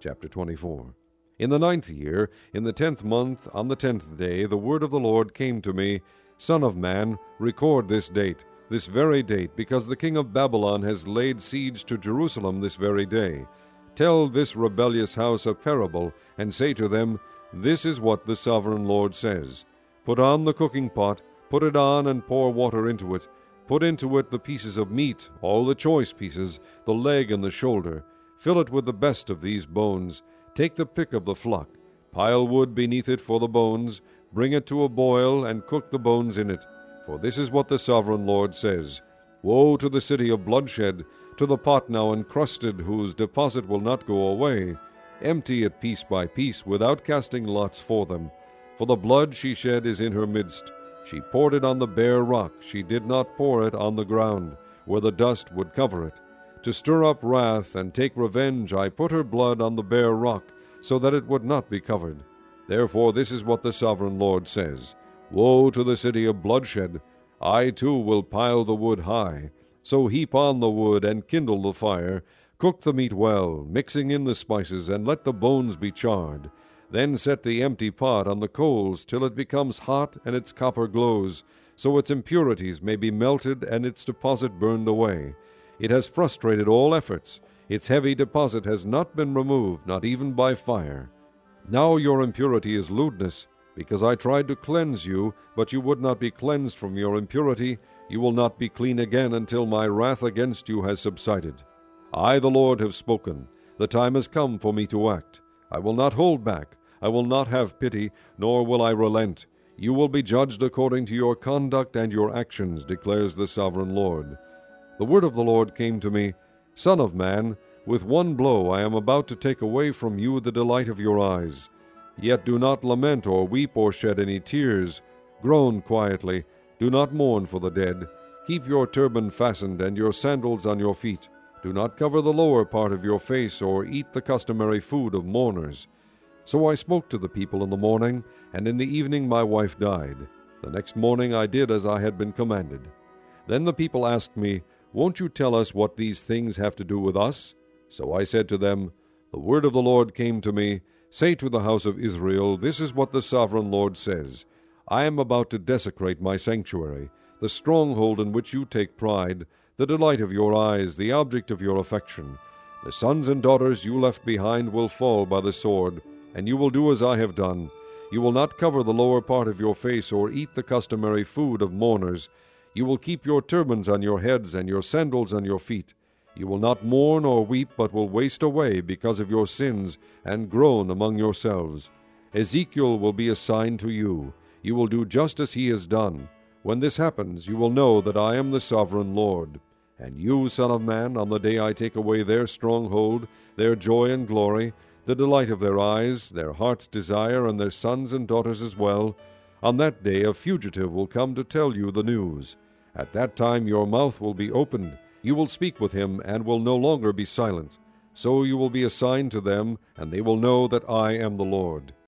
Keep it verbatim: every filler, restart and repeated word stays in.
Chapter twenty-four. In the ninth year, in the tenth month, on the tenth day, the word of the Lord came to me, Son of man, record this date, this very date, because the king of Babylon has laid siege to Jerusalem this very day. Tell this rebellious house a parable, and say to them, This is what the sovereign Lord says. Put on the cooking pot, put it on, and pour water into it. Put into it the pieces of meat, all the choice pieces, the leg and the shoulder. Fill it with the best of these bones. Take the pick of the flock. Pile wood beneath it for the bones. Bring it to a boil, and cook the bones in it. For this is what the sovereign Lord says. Woe to the city of bloodshed, to the pot now encrusted, whose deposit will not go away. Empty it piece by piece, without casting lots for them. For the blood she shed is in her midst. She poured it on the bare rock. She did not pour it on the ground, where the dust would cover it. To stir up wrath and take revenge, I put her blood on the bare rock, so that it would not be covered. Therefore this is what the sovereign Lord says. Woe to the city of bloodshed! I too will pile the wood high. So heap on the wood, and kindle the fire. Cook the meat well, mixing in the spices, and let the bones be charred. Then set the empty pot on the coals, till it becomes hot, and its copper glows, so its impurities may be melted, and its deposit burned away. It has frustrated all efforts. Its heavy deposit has not been removed, not even by fire. Now your impurity is lewdness, because I tried to cleanse you, but you would not be cleansed from your impurity. You will not be clean again until my wrath against you has subsided. I, the Lord, have spoken. The time has come for me to act. I will not hold back. I will not have pity, nor will I relent. You will be judged according to your conduct and your actions, declares the sovereign Lord. The word of the Lord came to me, Son of man, with one blow I am about to take away from you the delight of your eyes. Yet do not lament or weep or shed any tears. Groan quietly. Do not mourn for the dead. Keep your turban fastened and your sandals on your feet. Do not cover the lower part of your face or eat the customary food of mourners. So I spoke to the people in the morning, and in the evening my wife died. The next morning I did as I had been commanded. Then the people asked me, Won't you tell us what these things have to do with us? So I said to them, The word of the Lord came to me, Say to the house of Israel, This is what the sovereign Lord says. I am about to desecrate my sanctuary, the stronghold in which you take pride, the delight of your eyes, the object of your affection. The sons and daughters you left behind will fall by the sword, and you will do as I have done. You will not cover the lower part of your face or eat the customary food of mourners. You will keep your turbans on your heads and your sandals on your feet. You will not mourn or weep, but will waste away because of your sins, and groan among yourselves. Ezekiel will be a sign to you. You will do just as he has done. When this happens, you will know that I am the sovereign Lord. And you, Son of man, on the day I take away their stronghold, their joy and glory, the delight of their eyes, their heart's desire, and their sons and daughters as well, on that day a fugitive will come to tell you the news. At that time your mouth will be opened. You will speak with him, and will no longer be silent. So you will be a sign to them, and they will know that I am the Lord.